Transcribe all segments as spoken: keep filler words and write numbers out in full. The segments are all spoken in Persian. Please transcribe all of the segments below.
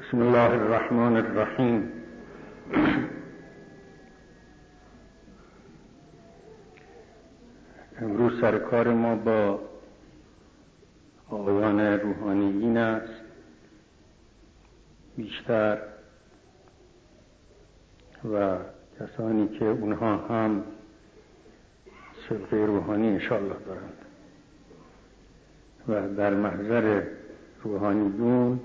بسم الله الرحمن الرحیم. امروز سرکار ما با آقایان روحانیین است، بیشتر و کسانی که اونها هم سابقه روحانی انشاءالله دارند و در محضر روحانیون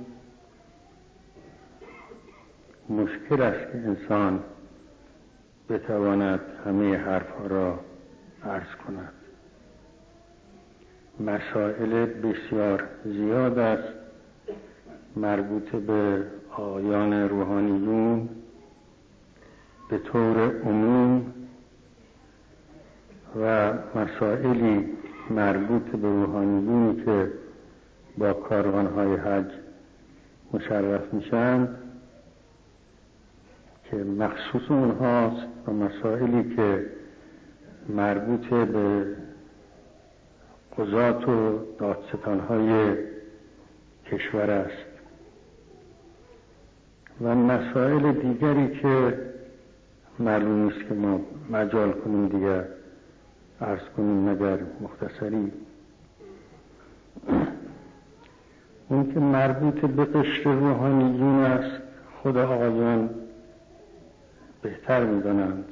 مشکل است که انسان بتواند همه حرفها را عرض کند. مسائل بسیار زیاد است مربوط به آیان روحانیون به طور عموم و مسائلی مربوط به روحانیونی که با کاروانهای حج مشرف میشن که مخصوص اونهاست و مسائلی که مربوط به قضات و دادستانهای کشور است و مسائل دیگری که معلوم نیست که ما مجال کنیم دیگر عرض کنیم مگر مختصری. اون که مربوط به قشر روحانیون است خود آقایان بهتر می‌دانند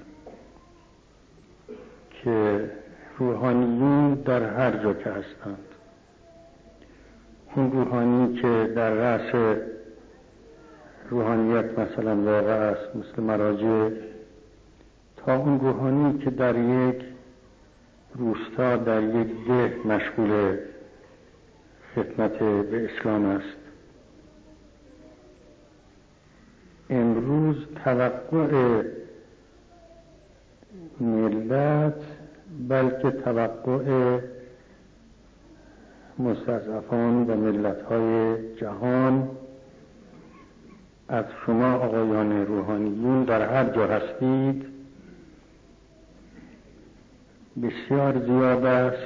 که روحانیون در هر جا که هستند، اون روحانی که در رأس روحانیت مثلا واقع است مثل مراجع، تا اون روحانی که در یک روستا در یک ده مشغول خدمت به اسلام است. امروز توقع ملت بلکه توقع مستضعفان و ملت‌های جهان از شما آقایان روحانیون در هر جا هستید بسیار زیاد است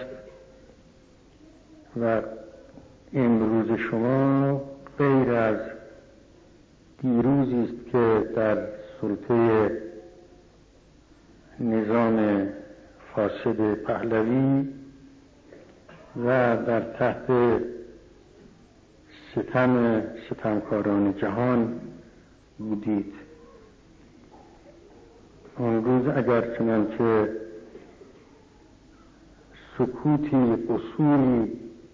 و امروز شما غیر از دیروزی است که در سلطه نظام فاسد پهلوی و در تحت ستم ستمکاران جهان بودید. آن روز اگر چنانچه سکوتی قصوری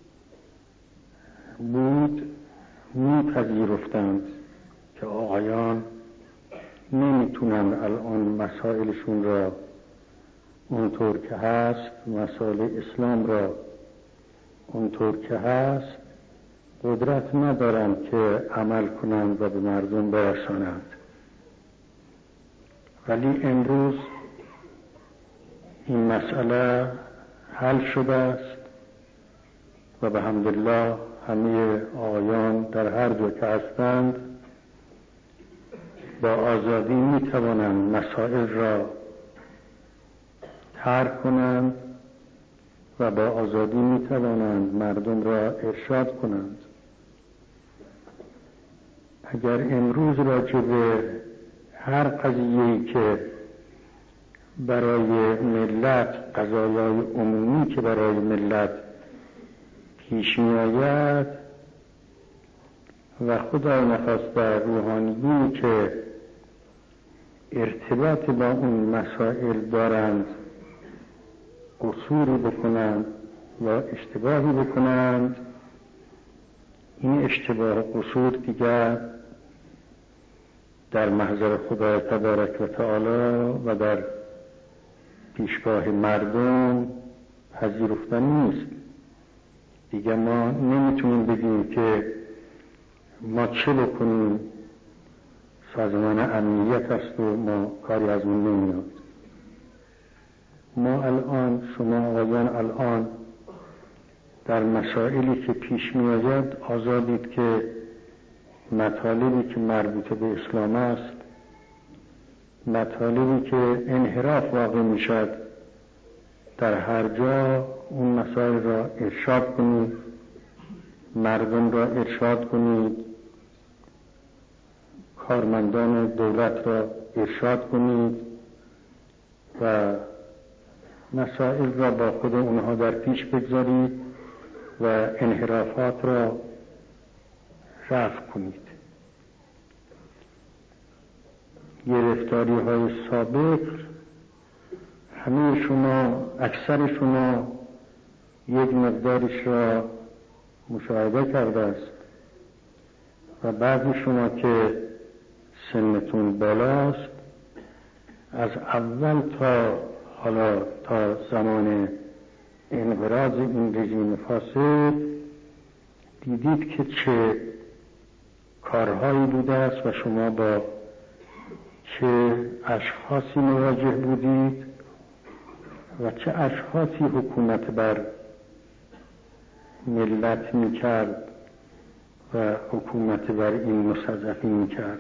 بود میپذیرفتند که آقایان نمیتونن الان مسائلشون را اونطور که هست، مسائل اسلام را اونطور که هست قدرت ندارند که عمل کنند و به مردم برسانند. ولی امروز این مسئله حل شده است و به حمدالله همه آقایان در هر جا که هستند با آزادی می توانند مسائل را ترک کنند و با آزادی می توانند مردم را ارشاد کنند. اگر امروز راجع به هر قضیه‌ای که برای ملت، قضایای عمومی که برای ملت پیش می آید و خدای نخواسته روحانیونی که ارتباط با اون مسائل دارند قصوری بکنند و اشتباهی بکنند، این اشتباه و قصور دیگر در محضر خدای تبارک و تعالی و در پیشگاه مردم پذیرفتنی نیست. دیگه ما نمیتونیم بگیم که ما چه بکنیم، سازمان امنیت است و ما کاری از اون نمیاد. ما الان، شما آقایان الان در مسائلی که پیش می آید آزادید که مطالبی که مربوط به اسلام است، مطالبی که انحراف واقع می شد در هر جا اون مسائل را ارشاد کنید، مردم را ارشاد کنید کارمندان دولت را ارشاد کنید و مسائل را با خود اونها در پیش بگذارید و انحرافات را رفع کنید. گرفتاری های سابق همه شما، اکثر شما یک مقدارش را مشاهده کرده است و بعضی شما که سنتون بالاست از اول تا حالا تا زمان انقراض این رژیم فاسد دیدید که چه کارهایی بوده است و شما با چه اشخاصی مواجه بودید و چه اشخاصی حکومت بر ملت میکرد و حکومت بر این مستضعفین میکرد.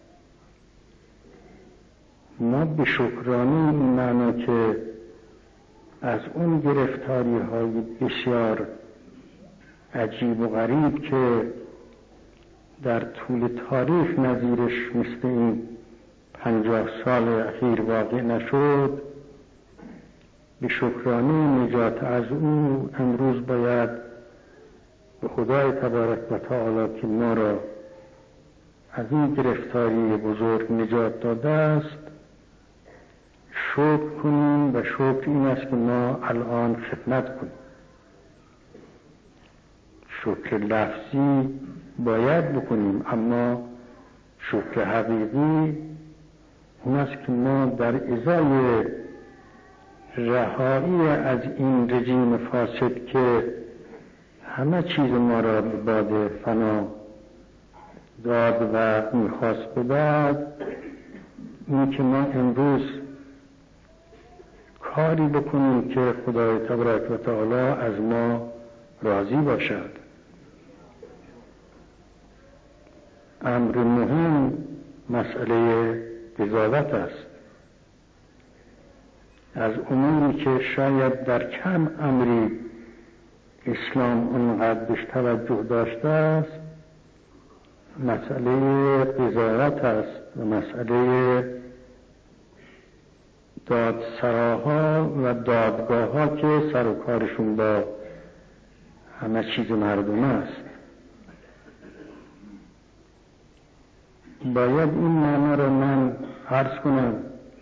ما به شکرانه این معنا که از اون گرفتاری های بسیار عجیب و غریب که در طول تاریخ نظیرش مثل این پنجاه سال اخیر واقع نشد، به شکرانه نجات از او امروز باید به خدای تبارک و تعالی که ما را از این گرفتاری بزرگ نجات داده است شکر کنیم و شکر این است که ما الان خدمت کنیم. شکر لفظی باید بکنیم، اما شکر حقیقی اون است که ما در ازای رهایی از این رژیم فاسد که همه چیز ما را به باد فنا داد و میخواست بدهد، این که ما امروز کاری بکنیم که خدای تبارک و تعالی از ما راضی باشد. امر مهم مسئله قضاوت است. از اموری که شاید در کم امری اسلام اونقدر بهش توجه داشته است مسئله قضاوت است و مسئله دادسراها و دادگاه ها که سر و کارشون با همه چیز مردم است. باید این معنا را من عرض کنم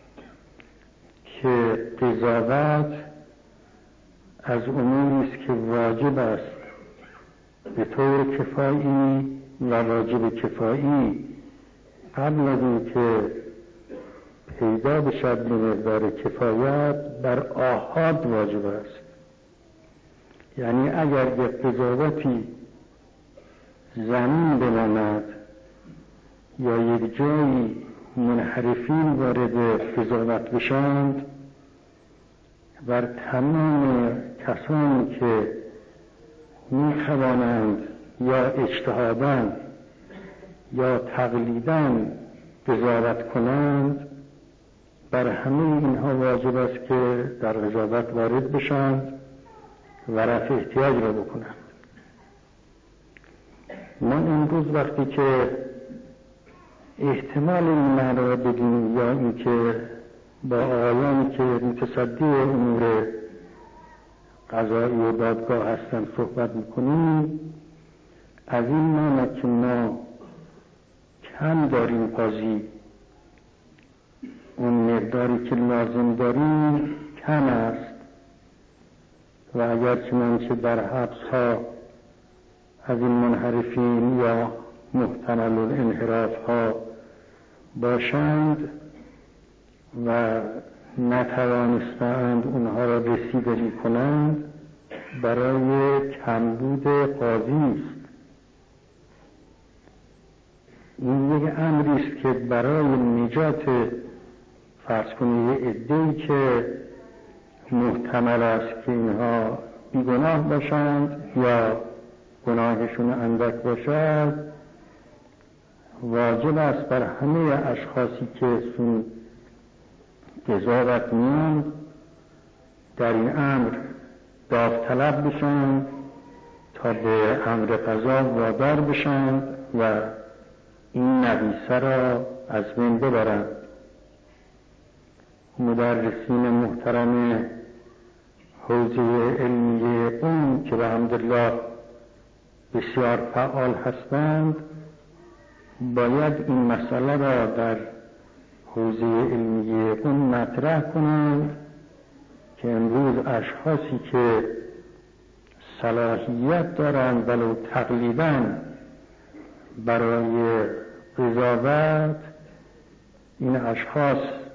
که قضاوت از اموری است که واجب است به طور کفایی و واجب کفایی قبل از این که پیدا بشد به مقدار کفایت بر آحاد واجب است. یعنی اگر یک قضاوتی زمین بماند یا یک جایی منحرفین وارد قضاوت بشند بر تمام کسانی که می‌توانند یا اجتهاداً یا تقلیداً قضاوت کنند بر همه اینها واجب است که در قضاوت وارد بشند و رفع احتیاج را بکنند. ما امروز وقتی که احتمال این معنی را بدیم یا اینکه با آقایانی که متصدی امور قضایی و دادگاه هستند صحبت میکنیم، از این معنی که ما کم داریم قاضی، اون مقداری که لازم داریم کم است و اگر چنانچه در حبس ها از این منحرفین یا محتمل الانحراف ها باشند و نتوانستند اونها را رسیدگی کنند برای کمبود قاضی است. این یک امری است که برای نجات فرض کنید عده‌ای که محتمل است که اینها بیگناه باشند یا گناهشون اندک باشد واجب است بر همه اشخاصی که سون قضاوت می‌کنند در این امر داوطلب بشند تا به امر قضا وادار بشند و این نقیصه را از بین ببرند. مدرسین محترم حوزه علمی قم که الحمدلله بسیار فعال هستند باید این مسئله را در حوزه علمی قم مطرح کنند که امروز اشخاصی که صلاحیت دارند ولو تقلیداً برای قضاوت، این اشخاص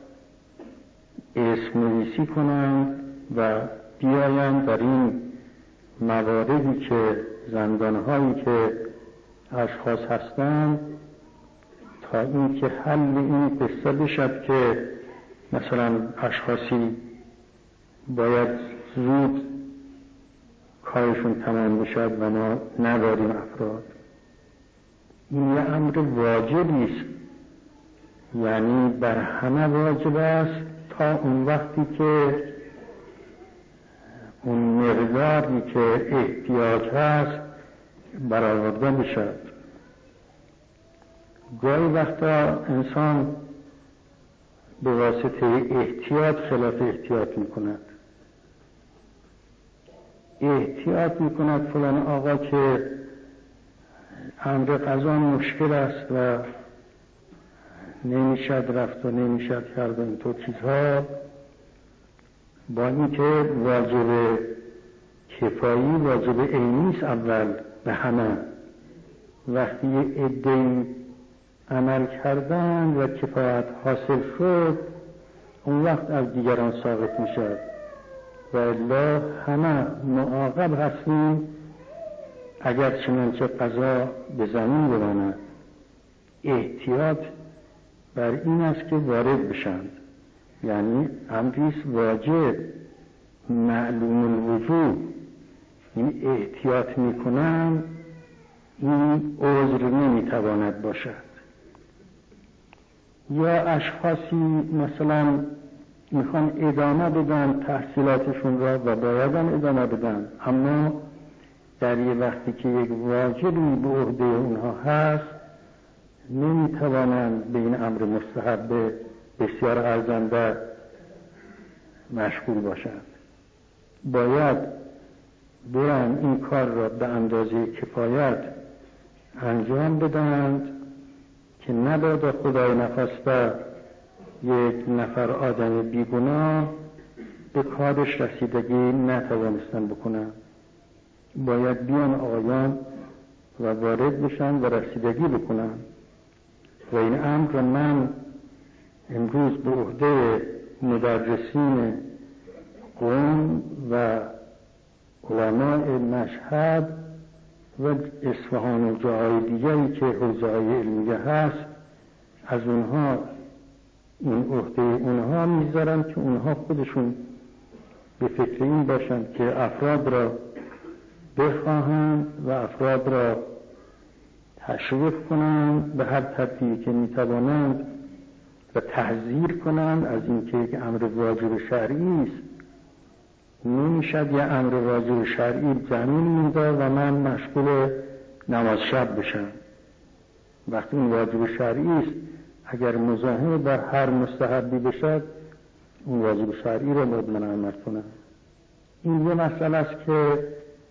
اسم نویسی کنند و بیایند در این مواردی که زندانهایی که اشخاص هستند تا این که حل این قصه بشد که مثلا اشخاصی باید زود کارشون تمام بشد و ما نداریم افراد. این یه امر واجبی است، یعنی بر همه واجب است تا اون وقتی که اون مقداری که احتیاج هست برآورده بشد. گاهی وقتا انسان به واسطه احتیاط خلاف احتیاط می کند. احتیاط می کند فلان آقا که امر قضا مشکل است و نمیشد رفت و نمیشد کرد و اینطور چیزها، با اینکه واجب کفایی واجب عینی است اول به همه. وقتی یه عده‌ای عمل کردن و کفایت حاصل شد اون وقت از دیگران ثابت می شد و الا همه معاقب هستیم اگر چنانچه قضا به زمین بماند. احتیاط بر این است که وارد بشند، یعنی امریست واجب معلوم الوجوب. این احتیاط می کنند این عذر نمی تواند باشد. یا اشخاصی مثلا میخوان ادامه بدن تحصیلاتشون را و باید ادامه بدن، اما در یه وقتی که یک واجبی به عهده اونها هست نمیتوانند به این امر مستحب بسیار ارزنده مشغول باشند. باید برن این کار را به اندازه کفایت انجام بدند که نبادا خدای نخواسته یک نفر آدم بیگناه به کارش رسیدگی نتوانستن بکنن. باید بیان آقایان و وارد بشن و رسیدگی بکنن و این امر را من امروز به عهده مدرسین قم و علماء مشهد و اصفهان و جاهای دیگری که حوزه‌های علمیه هست از اونها این عهده اونها میذارم که اونها خودشون به فکر این باشند که افراد را بخواهند و افراد را تشویق کنند به هر ترتیبی که میتوانند و تحذیر کنند از اینکه یک امر واجب شرعی است. نمیشد یه امر واجب شرعی زمین میده و من مشغول نماز شب بشم. وقتی این واجب شرعی است اگر مزاحم بر هر مستحبی بشد اون واجب شرعی را باید من عمل کنم. این یه مسئله است که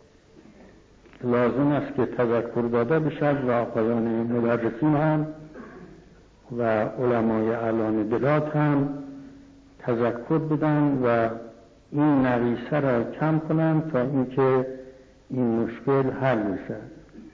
لازم است که تذکر داده بشد و آقایان مدرسین هم و علمای اعلام بلاد هم تذکر بدن و این نقیصه را کم کنند تا اینکه این مشکل حل بشد.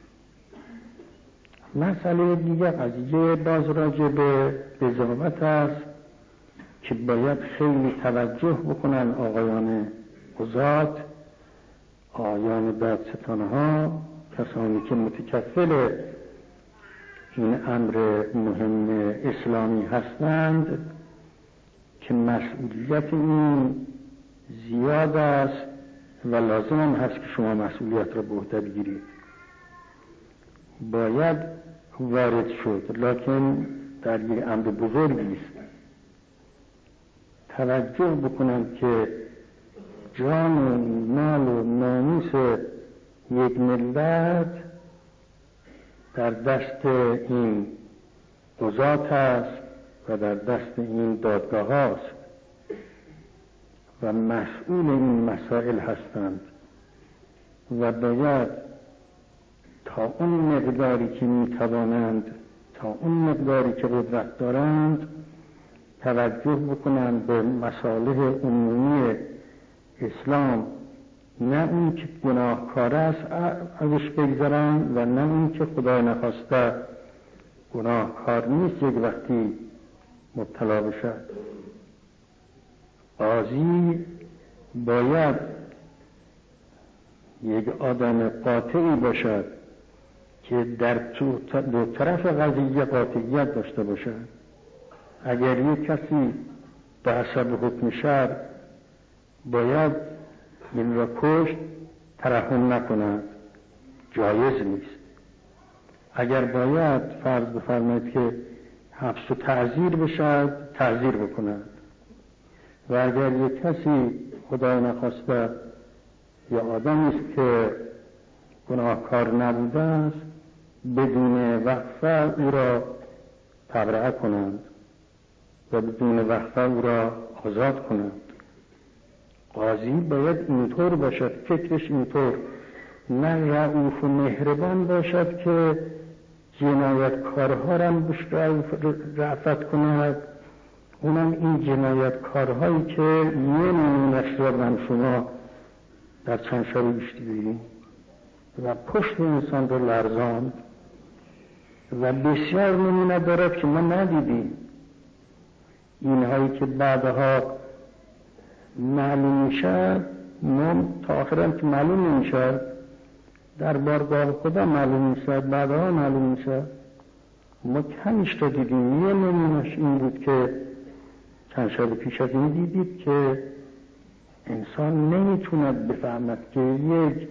مسئله دیگر قضیه باز راجع به قضاوت است که باید خیلی توجه بکنن آقایان قضات، آقایان دادستانها، کسانی که متکفل این امر مهم اسلامی هستند که مسئولیت این زیاد است و لازم هم هست که شما مسئولیت را به عهده بگیرید. باید وارد شد، لکن در یک امر بزرگی است. توجه بکنند که جان و مال و ناموس یک ملت در دست این قضات است و در دست این دادگاه است و مسئول این مسائل هستند و باید تا اون مقداری که میتوانند، تا اون مقداری که قدرت دارند، توجه بکنند به مصالح عمومی اسلام، نه اون که گناهکار است ازش بگذرند و نه اون که خدای نخواسته گناهکار نیست یک وقتی مبتلا بشد. قاضی باید یک آدم قاطعی باشد که در دو طرف قضیه قاطعیت داشته باشد. اگر یک کسی به حسب حکم شرع باید این را کشت، ترحم نکند، جایز نیست. اگر باید فرض بفرمایید که حبس و تعزیر بشد، تعزیر بکند. و اگر یک کسی خدای نخواسته یا آدمی است که گناهکار نبوده است، بدون وقفه او را تبرئه کنند و بدون وقفه او را آزاد کنند. قاضی باید اینطور باشد، فکرش اینطور، نه رئوف و مهربان باشد که جنایتکارها را هم رأفت کند. اونم این جنایتکارهایی که یه نمونش را من شما در چند شب پیش دیدیم و پشت انسان را لرزاند و بسیار نمونه دارد که ما ندیدیم. اینهایی که بعدها معلوم میشد، ما تا آخرم که معلوم نمیشد، در بارگاه خدا معلوم میشد، بعدها معلوم میشد. ما کمیش تا دیدیم. یه نمونش این بود که چند شب پیش از این دیدید که انسان نمیتوند بفهمد که یک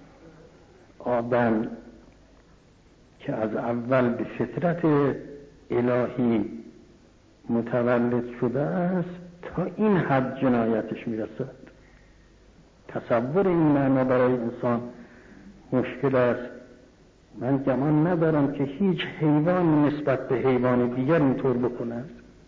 آدم که از اول به فطرت الهی متولد شده است تا این حد جنایتش میرسد. تصور این معنا برای انسان مشکل است. من گمان ندارم که هیچ حیوان نسبت به حیوان دیگر اینطور بکند.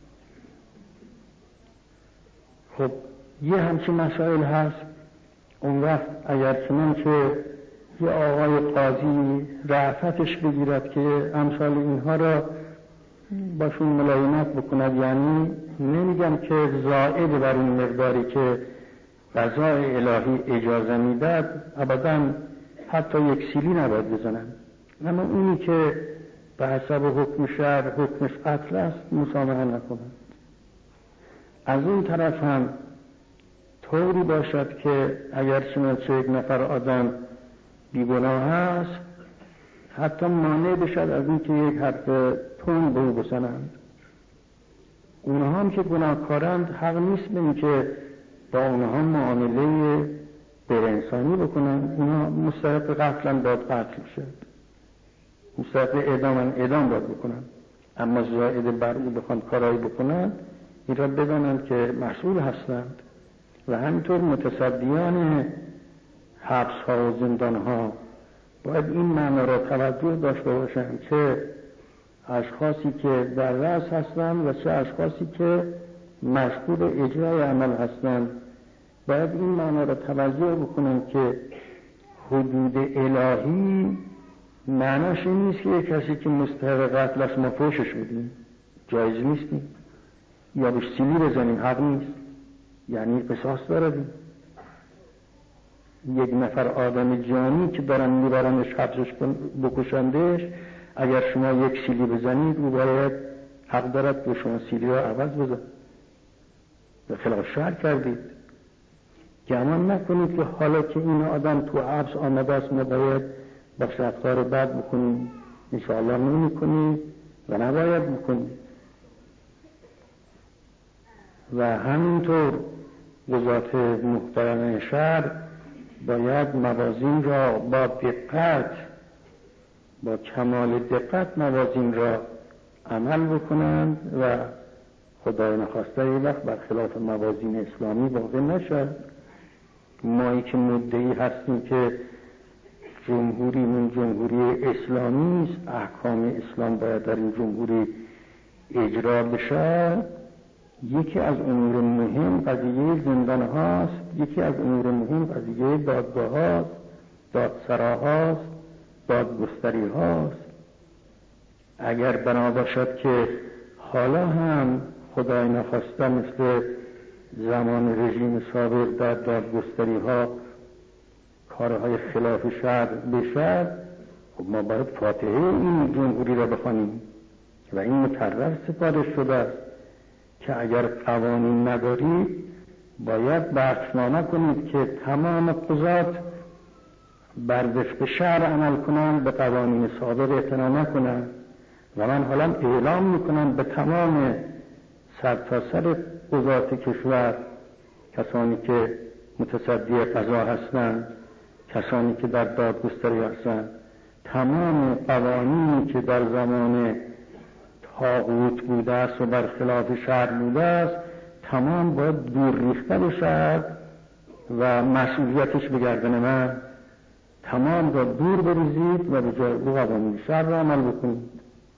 خب یه همچین مسائل هست. اون وقت اگر چنانچه یه آقای قاضی رأفتش بگیرد که امثال اینها را باشون ملایمت بکند، یعنی نمیگم که زائد بر این مقداری که قضای الهی اجازه میداد، ابدا حتی یک سیلی نباید بزنن، اما اونی که به حسب حکم شرع حکمش قتل است مسامحه نکنند. از اون طرف هم طوری باشد که اگر چنانچه یک نفر آدم بیگناه است، حتی مانع بشد از این که یک حرف تند به او بزنند. اونها هم که گناهکارند حق نیست به این که با اونها معامله غیر انسانی بکنند. اونها مستحق قتلن باید قتل شد، مستحق اعدامن اعدام باید بکنند. اما زائد بر او بخوان کارایی بکنند، این را بدانند که مسئول هستند. و همینطور متصدیان حبس ها و زندان ها باید این معنا را توجه داشته باشند که اشخاصی که در رأس هستند و چه اشخاصی که مشغول اجرای عمل هستند باید این معنا را توجه بکنند که حدود الهی معناش این نیست که یک کسی که مستحق قتل است ما فوشش بدیم، جایز نیستیم، یا بهش سیلی بزنیم، حق نیست، یعنی قصاص داریم. یک نفر آدم جانی که دارن میبرنش حبسش بکشندش، اگر شما یک سیلی بزنید او باید حق دارد که شما سیلی را عوض بزن. به خلاف شرع کردید. گمان نکنید که حالا که این آدم تو حبس آمده است ما باید با شرطکار بد بکنیم. انشاءالله نمی کنید و نباید بکنید. و همینطور قضات محترم شرع باید موازین را با دقت، با کمال دقت موازین را عمل بکنند و خدای نخواسته ای وقت بر خلاف موازین اسلامی واقع نشد. مایی که مدعی هستیم که جمهوری من جمهوری اسلامی است، احکام اسلام باید در این جمهوری اجرا بشه، یکی از امور مهم قضیه زندان هاست، یکی از امور مهم قضیه دادگاه هاست، دادسرا هاست، دادگستری هاست. اگر بنا باشد که حالا هم خدای نخواسته مثل زمان رژیم سابق در دادگستری ها کارهای خلاف شرع بشد، خب ما باید فاتحه این جمهوری را بخوانیم و این مکرر سفارش شده است که اگر قوانین ندارید باید بخشنامه کنید که تمام قضات بر وفق شرع عمل کنند، به قوانین سابق اعتنا نکنند. و من حالا اعلام میکنم به تمام سرتاسر قضات کشور، کسانی که متصدی قضا هستند، کسانی که در دادگستری هستند، تمام قوانینی که در زمان طاغوت بوده است و بر خلاف شرع بوده است تمام باید دور ریخته بشد و مسئولیتش به گردن من. تمام را دور بریزید و به جای او قوانین شرع را عمل بکنید.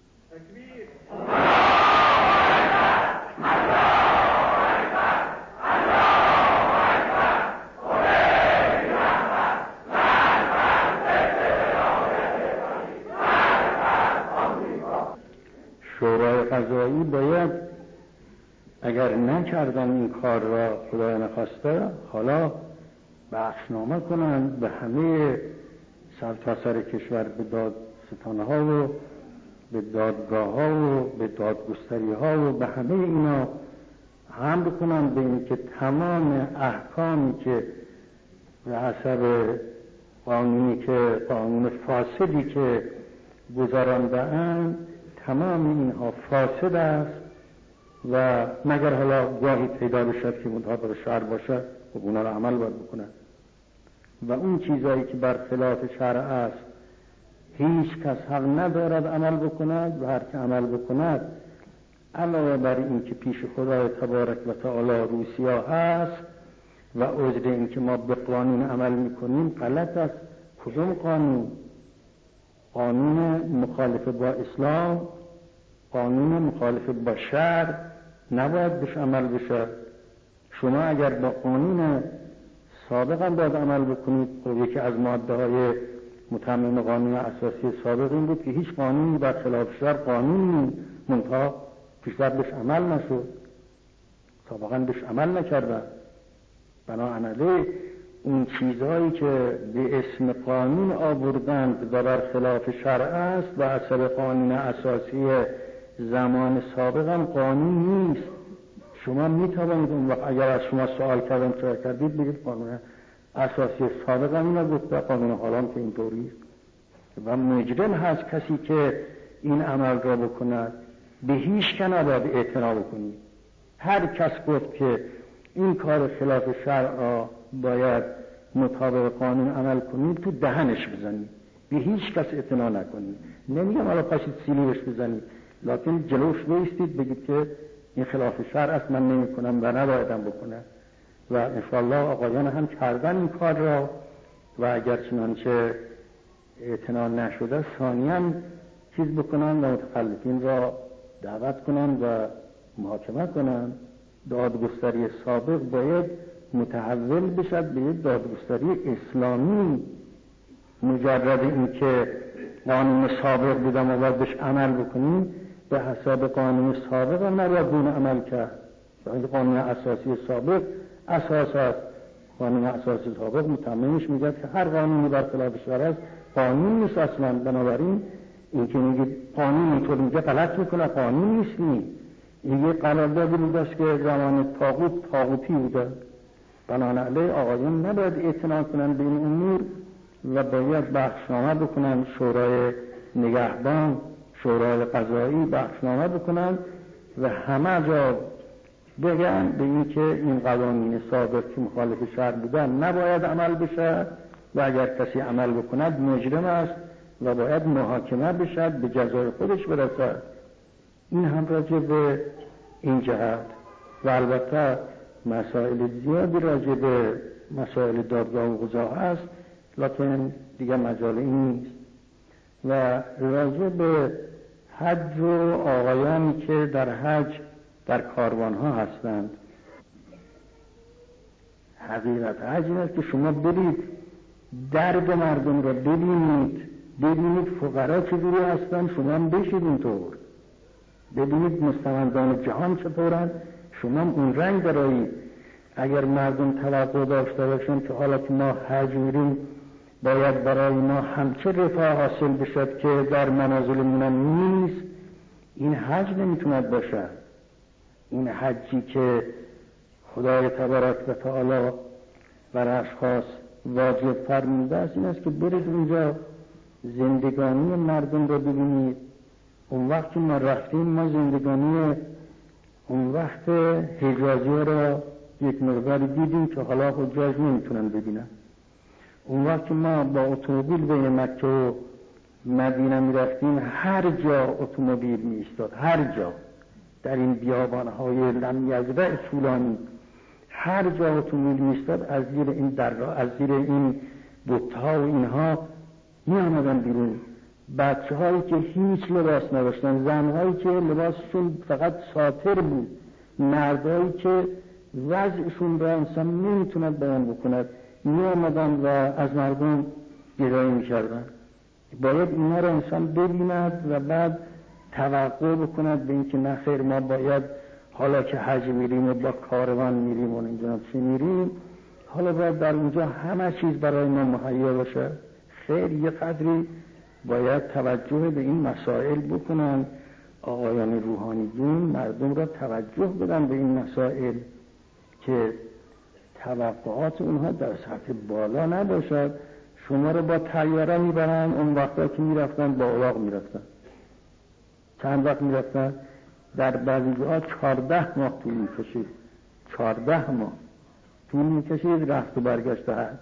شورای قضایی باید اگر نکردن این کار را خدای نخواسته حالا بخشنامه کنند به همه سرتاسر کشور، به دادستان ها و به دادگاه ها و به دادگستری ها و به همه اینا امر کنند به این که تمام احکامی که به حسب قانونی که قانون فاسدی که گذرانده اند تمام اینها فاسد است و مگر حالا گاهی پیدا بشد که مطابق شرع باشد و اونا را عمل باید بکنند و اون چیزایی که بر خلاف شرع است هیچ کس حق ندارد عمل بکند و هر که عمل بکند علاوه بر این که پیش خدای تبارک و تعالی روسیا هست و عذر این که ما به قانون عمل میکنیم غلط است. کدوم قانون؟ قانون مخالف با اسلام، قانون مخالف با شرع نباید بهش عمل بشه. شما اگر با قانون سابق هم باید عمل بکنید. خب یکی از ماده های متمم قانون اساسی سابق این بود که هیچ قانونی بر خلاف شرع قانونی منتها پیشتر بهش عمل نشد، سابقا بهش عمل نکردن. بنابراین اون چیزهایی که به اسم قانون آوردند و بر خلاف شرع است و اثر قانون اساسی زمان سابق هم قانون نیست. شما میتوانید اون وقت اگر از شما سوال کردن چرا کردید بگید قانون اساسی سابق هم اینا گفته، قانون حالا که اینطوری است و مجرم هست کسی که این عمل را بکند. به هیچ کس نباید اعتنا بکنید. هر کس گفت که این کار خلاف شرع را باید مطابق قانون عمل کنید تو دهنش بزنید، به هیچ کس اعتنا نکنید. نمیگم حالا پاشید سیلیش بزنید، لکن جلوش بایستید بگید که این خلاف شرع است، من نمی کنم و نبایدم بکنم. و انشاءالله آقایان هم کردن این کار را و اگر چنانچه اعتنا نشده ثانیاً چیز بکنن و متخلفین را دعوت کنن و محاکمه کنن. دادگستری سابق باید متحول بشد به یک دادگستری اسلامی. مجرد این که قانون سابق بودم و باید بهش عمل بکنیم، به حساب قانون سابق هم نباید بون عمل کرد. قانون اساسی سابق اساس است. قانون اساسی سابق متممش میگه که هر قانونی بر خلاف شرع است قانون نیست اصلا. بنابراین این که میگه قانون اینطور میگه غلط میکنه، قانون نیست. این یه قراردادی بوده است که زمان طاغوت طاغوتی بوده. بنابراین آقایان نباید اعتنا کنن به این امور و باید بخشنامه بکنن. شورای نگهبان، شورای قضایی بخشنامه بکنن و همه جا بگن به این که این قوانین سابق که مخالف شرع بودن نباید عمل بشه و اگر کسی عمل بکند مجرم است و باید محاکمه بشد، به جزای خودش برسد. این هم راجع به این جهت و البته مسائل زیادی راجع به مسائل دادگاه و قضا هست، لکن دیگه مجال این نیست. و راجع به حج و آقایانی که در حج در کاروان ها هستند. حقیقت حج این است که شما برید درد مردم را ببینید، ببینید فقرا چجوری هستند، شما هم بشید اینطور، ببینید مستمندان جهان چطورند، شما هم اون رنگ برایید. اگر مردم توقع داشته باشند که حالا که ما حج میریم باید برای ما همچه رفاه حاصل بشد که در منازلمون نیست، این حج نمیتوند باشد. این حجی که خدای تبارک و تعالی بر اشخاص واجب فرموده است این است که برید اونجا زندگانی مردم رو ببینید. اون وقت که ما رفتیم ما زندگانی اون وقت حجازی را یک مقدار دیدیم که حالا حجاج نمیتونن ببینن. اون وقت ما با اتومبیل به مکه و مدینه میرفتیم هر جا اتومبیل میایستاد، هر جا در این بیابانهای لم یزرع طولانی هر جا اتومبیل میایستاد، از زیر این درا از زیر این بوت‌ها و اینها می آمدن بیرون. بچه هایی که هیچ لباس نداشتن، زن هایی که لباسشون فقط ساتر بود، مردایی که وضعشون را انسان نمیتوند بیان بکند، می آمدن و از مردم گدایی می کردن. باید اینا را انسان ببیند و بعد توقع بکند به اینکه نه خیر ما باید حالا که حج میریم و با کاروان میریم و اینجا چی میریم حالا باید در اونجا همه چیز برای ما مهیا باشه. خیر یه قدری باید توجه به این مسائل بکنن. آقایان روحانیون مردم را توجه بدن به این مسائل که توقعات اونها در سطح بالا نباشد. شما رو با طیاره میبرن، اون وقتا که میرفتن با الاغ میرفتن. چند وقت میرفتن؟ در بعضی جاها چهارده ماه طول میکشید، چهارده ماه طول میکشید رفت و برگشت حج.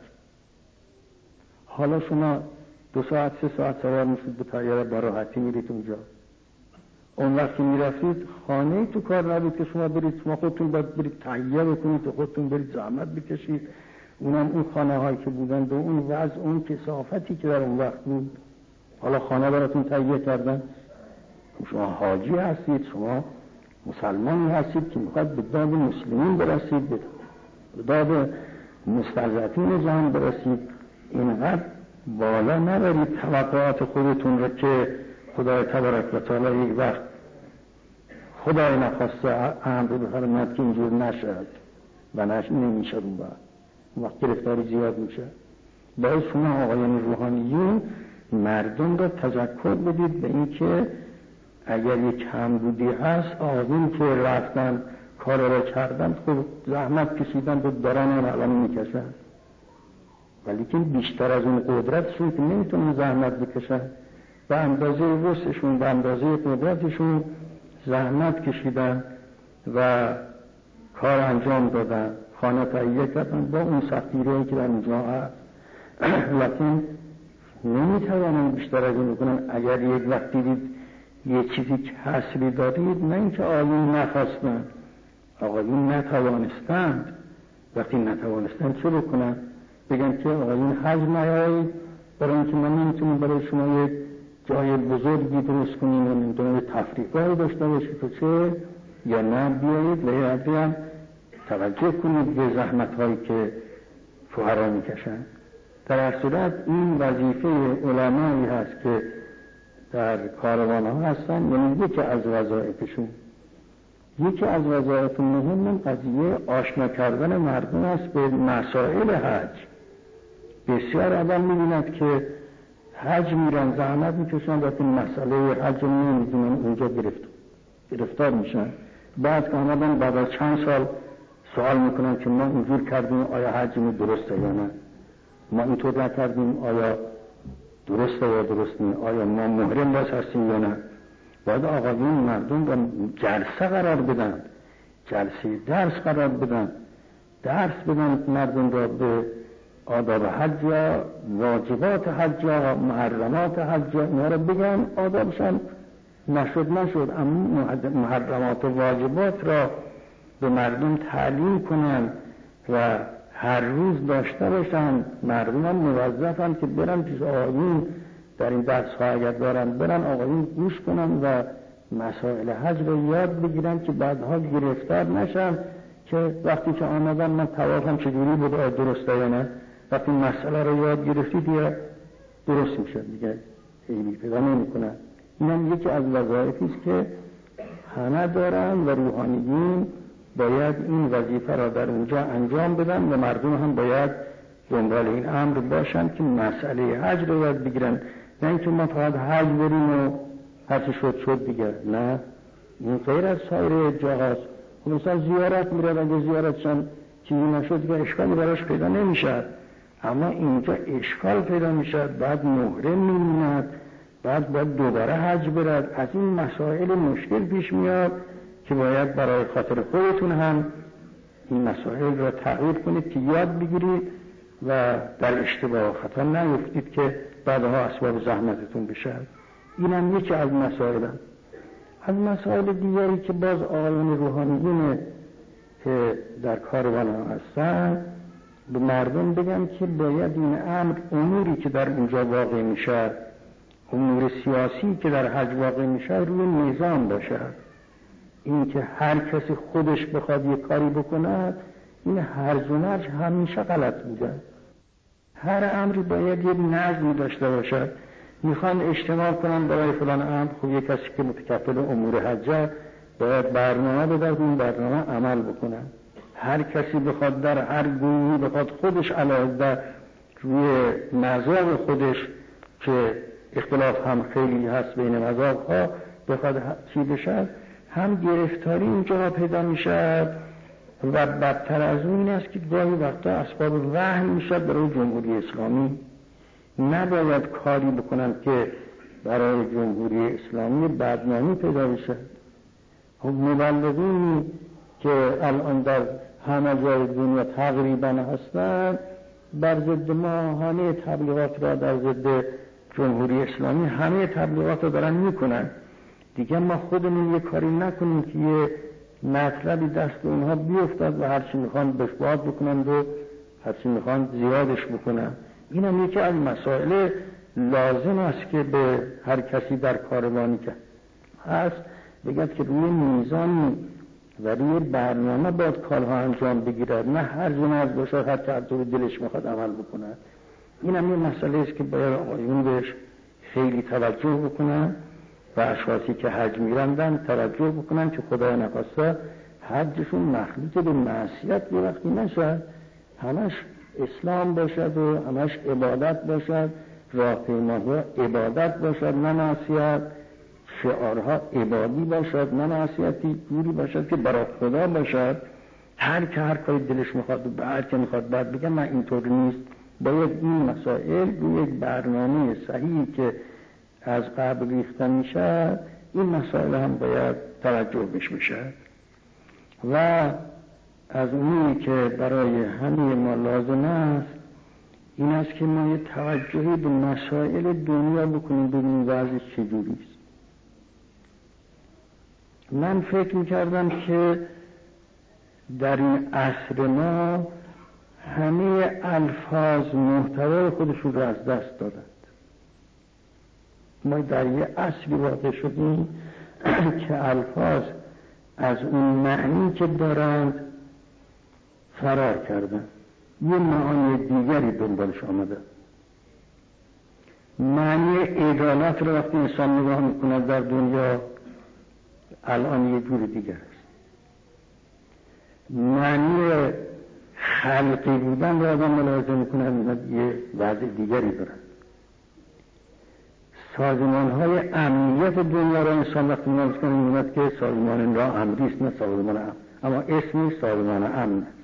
حالا شما دو ساعت سه ساعت سوار میشید به طیاره با راحتی میرید اونجا. اون وقت که میرفتید خانه تو کار نبود که شما برید، شما خودتون باید برید تهیه بکنید و خودتون برید زحمت بکشید. اونم اون خانه هایی که بودند و اون وضع اون کثافتی که در اون وقت بود، حالا خانه براتون تهیه کردن. شما حاجی هستید، شما مسلمانی هستید که میخواد به داد مسلمین برسید، به داد مستضعفین جهان برسید. اینقدر بالا نبرید توقعات خودتون رو که خدای تبارک و تعالی یک وقت خدای نخواسته امر بفرماید که اینجور نشد و نش نمیشه اون وقت وقت گرفتاری زیاد میشه. باید شما آقایان روحانیون مردم را تذکر بدید به این که اگر یک کمبودی هست آقایون که رفتن کار را کردن خود زحمت کشیدن و دارن هم الان میکشن، ولی که بیشتر از اون قدرتشون که نمیتونن زحمت بکشن به اندازه وسعشون به اندازه قدرتشون زحمت کشیدن و کار انجام دادن، خانه تهیه کردن با اون سختی‌هایی که در اینجا هست. لکن نمیتوانن بیشتر از این بکنن. اگر یک وقت دیدید یه چیزی کسری دارید، نه اینکه آقایون نخواستن، آقایون نتوانستند. وقتی نتوانستند چه بکنن؟ بگن که آقایون حج نیایید برای اینکه ما نمیتونیم برای شما یک جای بزرگی درست کنیم و نمیتونیم تفریح‌گاهی داشته باشید و چه یا نه بیایید لیادی هم توجه کنید به زحمت‌هایی که فقرا میکشن. در هر صورت این وظیفه علمایی هست که در کاروان ها هستن، یعنی یکی از وظایفشون. یکی از وظایف مهم قضیه آشنا کردن مردم است به مسائل حج. بسیار آدم می‌بیند که حج میرن زحمت میکشن وقتی مسئله حج نمیدونن اونجا گرفت گرفتار میشن. بعد که آمدن بعد از چند سال سوال میکنن که ما اینجور کردیم آیا حجمون درسته یا نه، ما اینطور نکردیم آیا درسته یا درست نیست، آیا ما محرم باز هستیم یا نه. باید آقایون مردم را جلسه قرار بدن، جلسه درس قرار بدن، درس بدن مردم را به آداب حج، واجبات حج، محرمات حج، اینا را بگن. آدابشان نشد نشد اما محرمات و واجبات را به مردم تعلیم کنن و هر روز داشته باشن. مردم هم موظفن که برن پیش آقایون در این درس ها اگر دارن برن آقایون گوش کنن و مسائل حج رو یاد بگیرن که بعدها گرفتار نشن که وقتی که آمدن من طوافم چجوری بود درسته یا نه. وقتی مسئله رو یاد گرفتی دیگه درست میشه دیگه خیلی پیدا نمیکنه. اینم یکی از وظایفی است که همه دارن و روحانیون باید این وظیفه را در اونجا انجام بدن و مردم هم باید دنبال این امر باشن که مسئله حج رو یاد بگیرن، نه اینکه ما فقط حج بریم و هرچی شد شد دیگه. نه، این غیر از سایر جاهاست. مثلا زیارت میره، اگه زیارتشان چیزی نشد دیگه اشکالی براش پیدا نمیشه، اما اینجا اشکال پیدا میشه، بعد مهره میموند، بعد باید دوباره حج برد. از این مسائل مشکل پیش میاد که باید برای خاطر خودتون هم این مسائل را تغییر کنید که یاد بگیرید و در اشتباه خطا نیفتید که بعدها اسباب زحمتتون بشه. این هم یکی از مسائل هم. از مسائل دیگری که باز آقایون روحانیون که در کاروان هستن به مردم بگم که باید این امر اموری که در اونجا واقع میشه، امور سیاسی که در حج واقع میشه روی میزان باشه. این که هر کسی خودش بخواد یک کاری بکنه این هرج و مرج همیشه غلط بوده. هر امری باید یک نظم داشته باشه. میخوان اجتماع کنن برای فلان امر، خب یک کسی که متکفل امور حجه باید برنامه بده، این برنامه عمل بکنه. هر کسی بخواد در هر گروهی بخواد خودش علاوه روی مذهب خودش که اختلاف هم خیلی هست بین مذهب ها بخواد چی بشه، هم گرفتاری اینجا پیدا میشه و بدتر از اون این است که گاهی وقتا اسباب وهن میشه برای جمهوری اسلامی. نباید کاری بکنن که برای جمهوری اسلامی بدنامی پیدا بشه. خب مبلغینی که الان در همه جای دنیا تقریبا هستن بر ضد ما همه تبلیغات را در ضد جمهوری اسلامی همه تبلیغات را دارن میکنن. دیگه ما خودمون یه کاری نکنیم که یه مطلبی دست اونها بیفتد و هرچی میخوان بشباد بکنن و هرچی میخوان زیادش بکنن. این هم یکی از مسائل لازم است که به هر کسی در کاروانی که هست بگد که روی میزان و روی برنامه باید کارها انجام بگیرد، نه هر جمعه باشد حتی هر طور دلش میخواد عمل بکنه. این هم یه مسئله است که باید آقایون بهش خیلی توجه بکنن و اشخاصی که حج میرندن توجه بکنن که خدای نخواسته حجشون مخلوط به معصیت یه وقتی نشد، همش اسلام باشد و همش عبادت باشد، راهپیماها عبادت باشد نه معصیت، شعارها عبادی باشد نه معصیتی، جوری باشد که برای خدا باشد. هر که هر کاری دلش میخواد و به هر که میخواد بعد بگه نه اینطور نیست. باید این مسائل روی یک برنامه صحیحی که از قبل ریخته میشه این مسائل هم باید توجه بش میشه. و از اونی که برای همه ما لازم است این است که ما یه توجهی به مسائل دنیا بکنیم ببینیم وضعش چجوری است. من فکر میکردم که در این عصر ما همه الفاظ محتوای خودشون رو از دست دادند. ما در یه عصری واقع شدیم که الفاظ از اون معنی که دارند فرار کردن، یه معانی دیگری دنبالش آمده. معنی عدالت رو وقتی انسان نگاه میکنه در دنیا الان یه جور دیگر است. معنی خلقی بودن رو آدم ملاحظه میکنه یه وضع دیگری دارن. سازمان های امنیت دنیا را انسان وقتی ملاحظه کنه می‌بیند که سازمان را امنی است نه سازمان امن، اما اسمی سازمان امن است.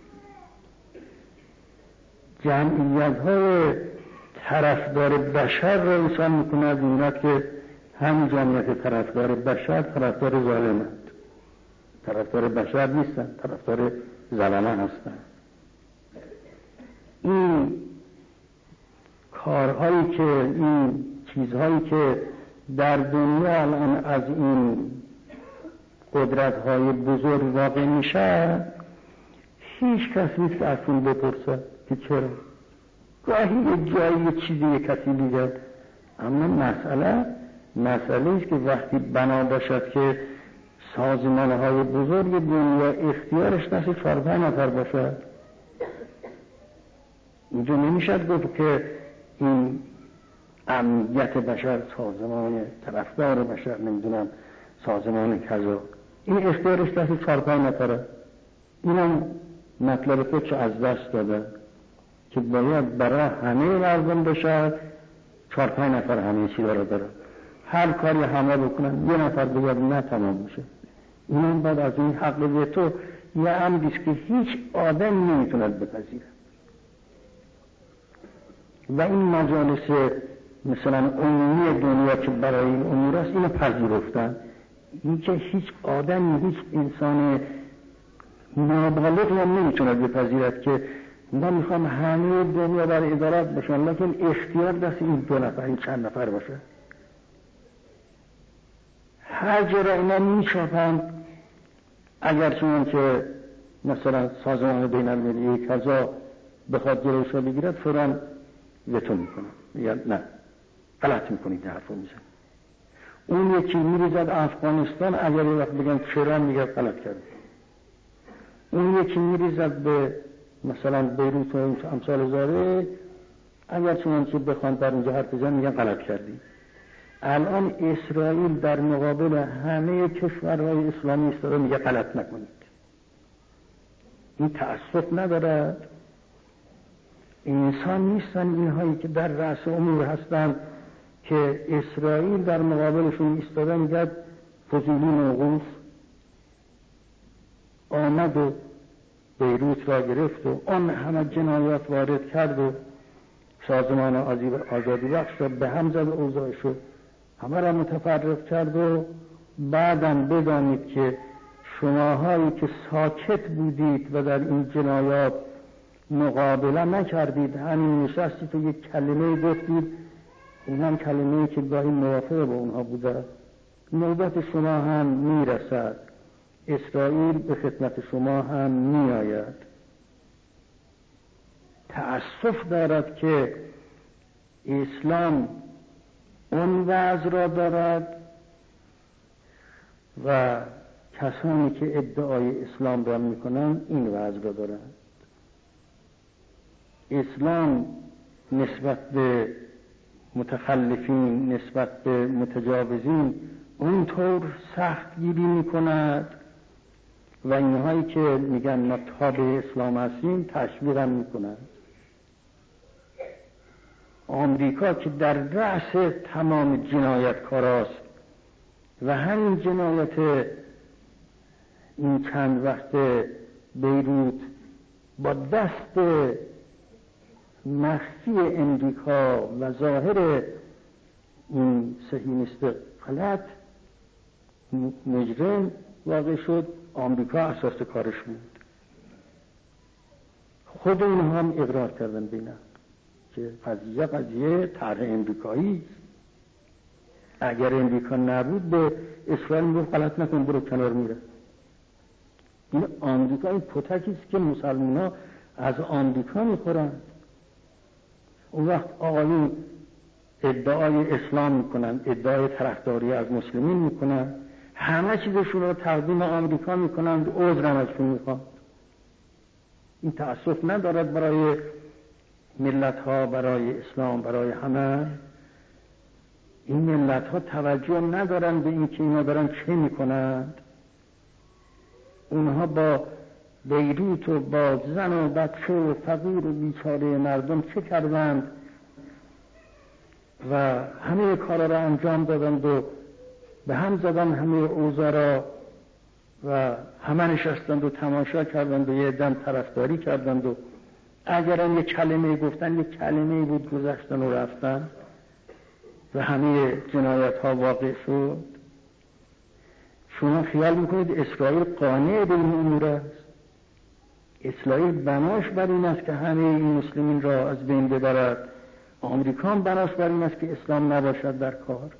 جمعیت های طرفدار بشر را انسان می‌کند می‌بیند که همین جمعیت طرفدار بشر طرفدار ظالمند، طرفدار بشر نیستند، طرفدار ظالمان هستند. این کارهایی که این چیزهایی که در دنیا الان از این قدرت‌های بزرگ واقع میشه هیچ کس نیست که از اون بپرسه که چرا. گاهی یه جایی یه چیزی یه کسی میگه اما مسئله مسئله است که وقتی بنا باشد که سازمان‌های بزرگ دنیا اختیارش دست چهار پنج نفر باشد، اینجا نمیشد گفت که این امنیت بشر، سازمان طرفدار بشر، نمیدونم سازمان کذا، این اختیارش دست چهار پنج نفره. اینم مطلب خودش از دست داده که باید برای همه مردم بشه چهار پنج نفر همه چی داره داره هر کاری همه بکنن، یه نفر بگه نه تمام میشه. اینم بعد از این حق تو یه امریست که هیچ آدم نمیتوند بپذیره. و این مجالس مثلا عمومی دنیا که برای این امور است اینو پذیرفتن، این که هیچ آدمی، هیچ انسان نابالغ هم نمیتوند بپذیرد که من میخوام همه دنیا برای ادارت بشن، لیکن اختیار دست این دو نفر، این چند نفر باشه. هر جا را اینا میچاپند، اگر چون که مثلا سازمان بین المللی کذا بخواد جلوش رو بگیرد فوراً وتو میکنه، میگن نه غلط میکنید حرف رو میزن. اون یکی میریزد افغانستان، اگر یه وقت بگن چرا، میگه غلط کرد. اون یکی میریزد به مثلا بیروت و امثال زاره، اگر چون که بخوان در اونجا حرف بزن میگن غلط کردی. الان اسرائیل در مقابل همه کشورهای اسلامی ایستاده، میگه غلط نکنید. این تعصب ندارد. انسان نیستن اینهایی که در رأس امور هستن که اسرائیل در مقابلشون ایستاده میگه فضولی موقوف آمد و بیروت را گرفت و آن همه جنایات وارد کرد و سازمان آزادی بخش را به هم زد، اوضاع شد همه را متفرق کرد. و بعدم بدانید که شماهایی که ساکت بودید و در این جنایات مقابله نکردید، همین نشستید و یک کلمه گفتید، این هم کلمه‌ای که گاهی موافق با اونها بوده، نوبت شما هم میرسد، اسرائیل به خدمت شما هم میآید. تأسف دارد که اسلام اون وضع را دارد و کسانی که ادعای اسلام را میکنند این وضع را دارند. اسلام نسبت به متخلفین، نسبت به متجاوزین اونطور سخت گیری میکند و اینهایی که میگن ما تابع اسلام هستیم تشویق هم میکنند. آمریکا که در رأس تمام جنایتکاراست و همین جنایت این چند وقت بیروت با دست مخفی امریکا و ظاهر این صهیونیست غلط مجرم واقع شد، آمریکا اساس کارش بود. خود اونها هم اقرار کردن بینن که قضیه قضیه طرح امریکایی، اگر امریکا نبود به اسرائیل میگفت غلط نکن برو کنار میره. این آمریکا این پتکی است که مسلمان‌ها از آمریکا میخورن. اون وقت آقایون ادعای اسلام میکنن، ادعای طرفداری از مسلمین میکنن، همه چیزشون رو تقدیم آمریکا میکنن، عذرم ازشون میخوان. این تأسف ندارد برای ملت ها، برای اسلام، برای همه. این ملت ها توجه ندارن به این که اینا دارن چه میکنند. اونها با بیروت و با زن و بچه و فقیر و بیچاره مردم چه کردند و همه کارا را انجام دادند و به هم زدن همه اوضاع را و همه نشستند و تماشا کردند و یه دم طرفداری کردند و اگرم یک کلمه گفتن یک کلمه بود گذشتن و رفتن و همه جنایت ها واقع شد. شما خیال میکنید اسرائیل قانع به این امور است؟ اسرائیل بناش بر این است که همه این مسلمین را از بین ببرد. آمریکا هم بناش بر این است که اسلام نباشد در کار.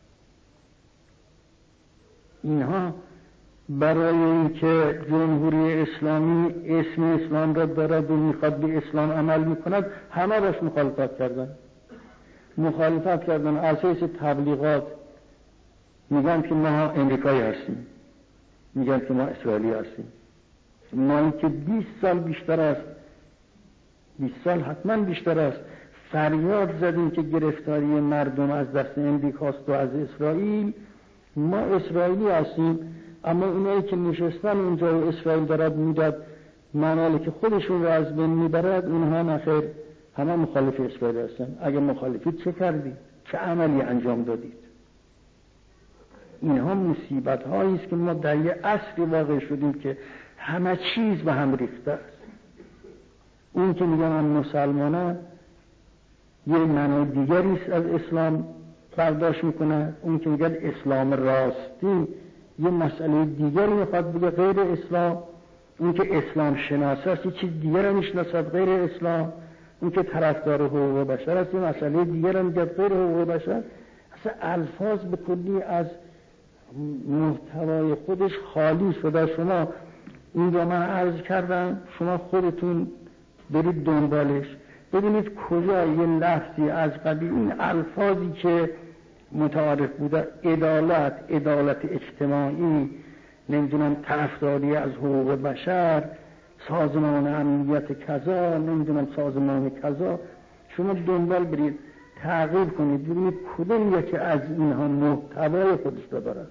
اینها برای اینکه جمهوری اسلامی اسم اسلام را دارد و میخواد به اسلام عمل میکند همه باش مخالفت کردن. مخالفت کردن اساس تبلیغات میگن که ما امریکایی هستیم، میگن که ما اسرائیلی هستیم. ما این که بیست سال بیشتر است، بیست سال حتما بیشتر است، فریاد زدیم که گرفتاری مردم از دست امریکاست و از اسرائیل. ما اسرائیلی هستیم، اما اونایی که نشستن اونجا و اسرائیل دارد میداد منالی که خودشون رو از بین میبرد، اونها نخیر همه مخالف اسرائیل هستن. اگه مخالفید چه کردید؟ چه عملی انجام دادید؟ اینها مصیبت هایی است که ما در یه عصری واقع شدیم که همه چیز به هم ریخته است. اون که میگن من مسلمانم یه معنی دیگری است از اسلام برداشت میکنه، اون که میگن اسلام راستی یه مسئله دیگری میخواد بگه غیر اسلام، اون که اسلام شناسه است یه چیز دیگر رو میشناسد غیر اسلام، اون که طرفدار حقوق بشر است یه مسئله دیگر رو میگه غیر حقوق بشر. اصلا الفاظ به کلی از محتوای خودش خالی شده. شما این رو من عرض کردم، شما خودتون برید دنبالش ببینید کجا یه لفظی از قبیل این الفاظی که متعارف بوده، عدالت، عدالت اجتماعی، نمیدونم طرفداری از حقوق بشر، سازمان امنیت کذا، نمیدونم سازمان کذا، شما دنبال برید تغییر کنید ببینید کدوم یکی از اینها محتوای خودش رو دارد،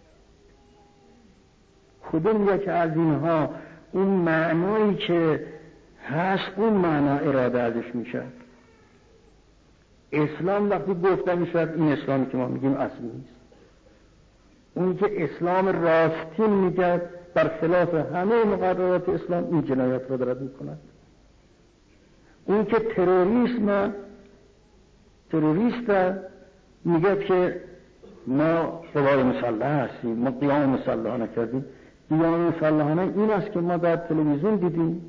کدوم یکی از اینها اون معنایی که هست اون معنا اراده ازش میشه. اسلام وقتی گفته میشد این اسلامی که ما میگیم اصلی نیست. اون که اسلام راستین میگه بر خلاف همه مقررات اسلام این جنایت رو دارد میکند. اون که تروریسم تروریست میگه که ما قوای مسلح هستیم، ما قیام مسلحانه کردیم. قیام مسلحانه این است که ما در تلویزیون دیدیم.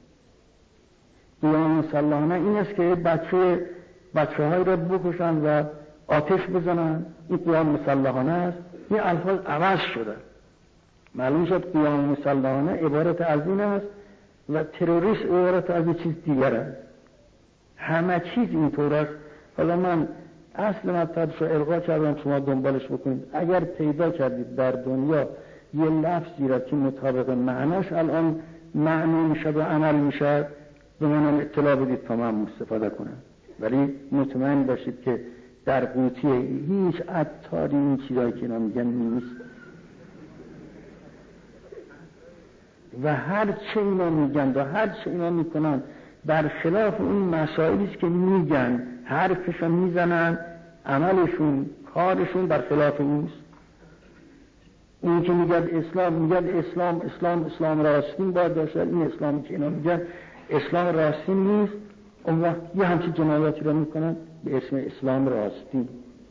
قیام مسلحانه این است که بچه بچه های را بکشن و آتش بزنن، این قیام مسلحانه است. این الفاظ عوض شده، معلوم شد قیام مسلحانه عبارت از این است و تروریست عبارت از این چیز دیگر است. همه چیز اینطور است. حالا من اصل مطلبش رو القا کردم، شما دنبالش بکنید. اگر پیدا کردید در دنیا یه لفظی را که مطابق معناش الان معنی میشه و عمل میشه به منم اطلاع بدید تا من استفاده کنم. ولی مطمئن باشید که در قوطی هیچ عطاری این چیزایی که اینا میگن نیست و هر چه اینا میگن و هر چه اینا میکنن در خلاف اون مسائلی است که میگن، حرفشون میزنن، عملشون کارشون در خلاف اونست. اون که میگن اسلام میگن اسلام اسلام اسلام راستین باید باشه، این اسلامی که اینا میگن اسلام راستین نیست. اون وقت یه همچین جنایاتی رو میکنن به اسم اسلام راستین.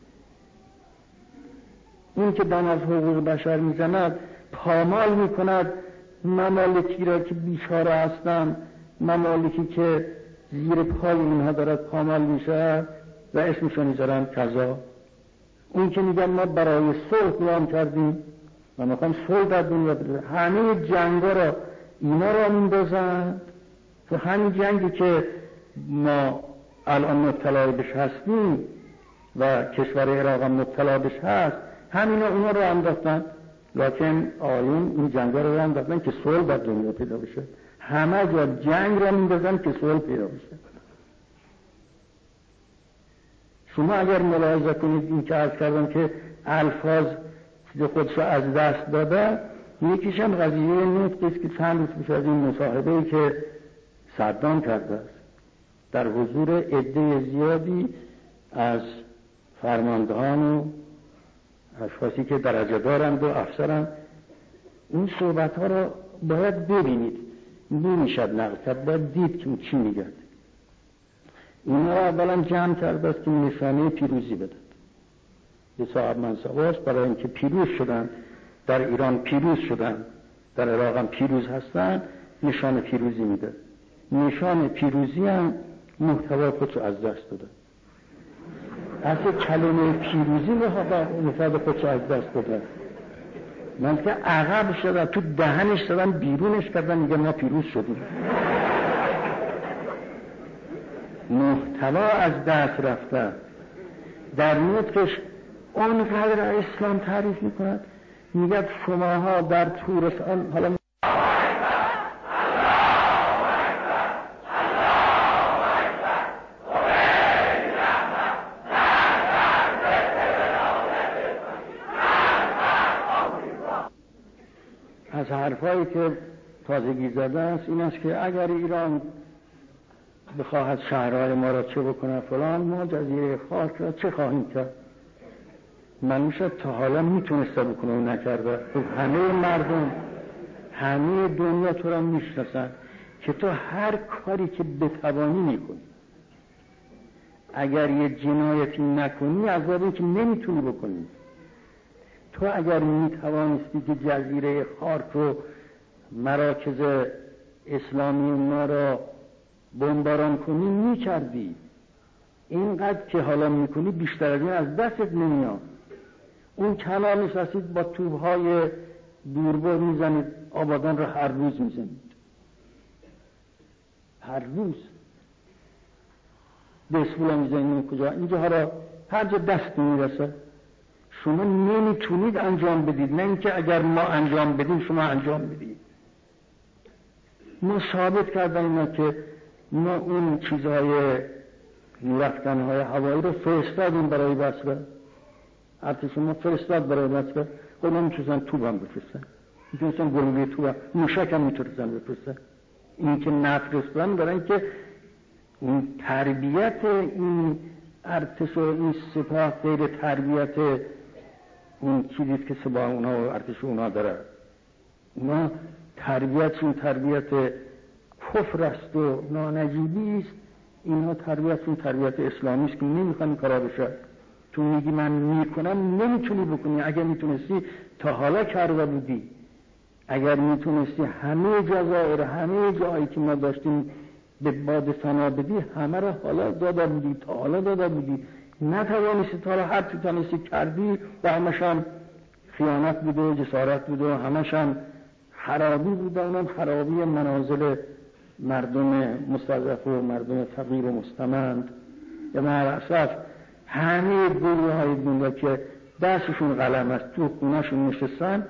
اون که دم از حقوق بشر میزند پامال میکند ممالکی را که بیچاره هستن، ممالکی که زیر پای اینها دارد پامال میشه و اسمشون میذارن کذا. اون که میگن ما برای صلح قیام کردیم و میخوام صلح در دنیا بده، همه جنگا را اینا را میندازن. تو همین جنگی که ما الان مبتلا بهش هستیم و کشور عراق هم مبتلا بهش هست، همینا اونا رو انداختن. لکن آیون این جنگ رو انداختن که صلح در دنیا پیدا بشه. همه جا جنگ رو میندازن که صلح پیدا بشه. شما اگر ملاحظه کنید این که عرض کردم که الفاظ چیز خودش رو از دست داده، یکیش هم قضیه نطقی است که چند روز پیش از این مصاحبه‌ای که صدام کرده است در حضور عده زیادی از فرماندهان و اشخاصی که درجه دارند و افسرند، این صحبت ها را باید ببینید، نمیشد نقل کرد، باید دید که چی میگه. اینا را اولا جمع کرده است که نشانه پیروزی بدد. یه صاحب منصباست برای اینکه پیروز شدن، در ایران پیروز شدن، در عراق هم پیروز هستن، نشانه پیروزی میده. نشان پیروزی هم محتوا خودشو از دست داده. اصلا کلمه پیروزی محتوا خودشو از دست داده. من که عقب شدن، تو دهنش دادن، بیرونش کردن، میگه ما پیروز شدیم. محتوا از دست رفته. در نطقش اونقدر اسلام تعریف میکند، میگه شماها در تورستان، حالا از حرفایی که تازگی زده است این است که اگر ایران بخواهد شهرهای ما را چه بکنه فلان، ما جزیره خاک را چه خواهیم کرد؟ من میشه تا حالا میتونسته بکنه و نکرده. خب همه مردم، همه دنیا تو را میشناسن که تو هر کاری که بتوانی میکنی. اگر یه جنایتی نکنی از باب اینکه نمیتونی بکنی. تو اگر میتوانستی که جزیره خاک رو، مراکز اسلامی ما را بمباران کنی میکردی. اینقدر که حالا میکنی بیشتر از این از دستت نمیاد. اون کنار نشستید با توبهای دوربر میزنید، آبادان را هر روز میزنید، هر روز بسپولا میزنید کجا اینجا ها را هر جا دست میرسه. شما نمیتونید انجام بدید، نه اینکه اگر ما انجام بدیم شما انجام بدید. ما ثابت کردن اینا که ما اون چیزهای نورافکنهای هوایی رو فرستادیم برای بسره. ارتش ما فرستاد برای بسره. خب نمیتونستن توب هم بفرستن، میتونستن گلوله توب هم، موشک هم میتونستن بفرستن. این که نفرستن برای که این تربیت این ارتش و این سپاه غیر تربیت اون چیزیست که سپاه اونا و ارتش اونا داره. اونا تربیتشون تربیت کفر است و نانجیبی است. اینها تربیتشون تربیت اسلامی است که نمیخوان کارا بشه. تو میگی من میکنم، نمیتونی بکنی. اگر میتونستی تا حالا کرده بودی. اگر میتونستی همه جزایر، همه جایی که ما داشتیم به باد فنا بدی، همه را حالا داده بودی، تا حالا داده بودی. نتوانستی تا حالا هر چی تونستی کردی و همشان خیانت بود و جسارت بود و همشان خرابی بود. اونم خرابی منازل مردم مستضعف و مردم فقیر و مستمند. یا معرفت همه گروه های دنیا که دستشون قلم است تو خونهشون نشستن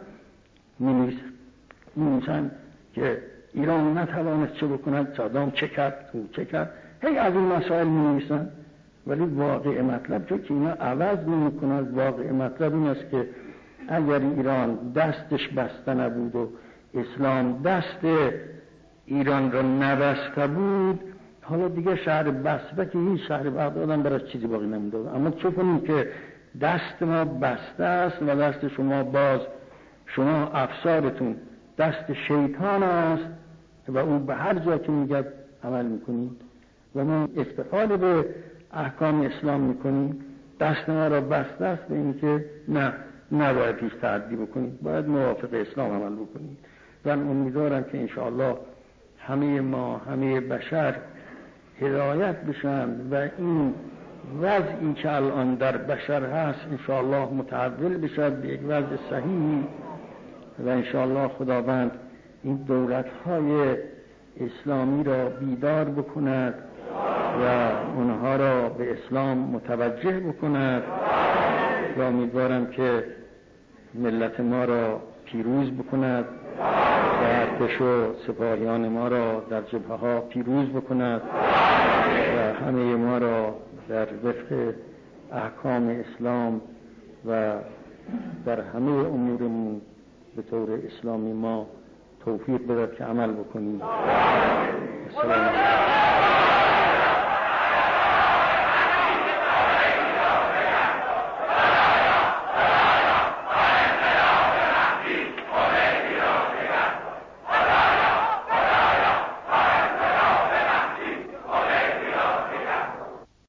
می‌نویسن که ایران نتوانست چه بکند، صدام چه کرد، او چه کرد. هی از این مسائل می‌نویسن، ولی واقع مطلب چون که اینا عوض نمی‌کنند. واقع مطلب این است که اگر ایران دستش بسته نبود و اسلام دست ایران را نبسته بود، حالا دیگه شهر بسته که این شهر بغداد هم برای چیزی باقی نمونده. اما چه کنیم که دست ما بسته است و دست شما باز. شما افسارتون دست شیطان است و او به هر جا که میگه عمل میکنید و ما افتخار به احکام اسلام میکنیم. دست ما را بسته است به این که نه، نباید هیچ تعدی بکنید، باید موافق اسلام عمل بکنید. من امیدوارم که انشاءالله همه ما، همه بشر هدایت بشن و این وضعی که الان در بشر هست انشاءالله متحول بشد به یک وضع صحیح و انشاءالله خداوند این دولت‌های اسلامی را بیدار بکند و اونها را به اسلام متوجه بکند و امیدوارم که ملت ما را پیروز بکند و ارتش و سپاهیان ما را در جبهه ها پیروز بکند و همه ما را در وفق احکام اسلام و در همه امورمون به طور اسلامی ما توفیق بدهد که عمل بکنیم. السلام علیکم.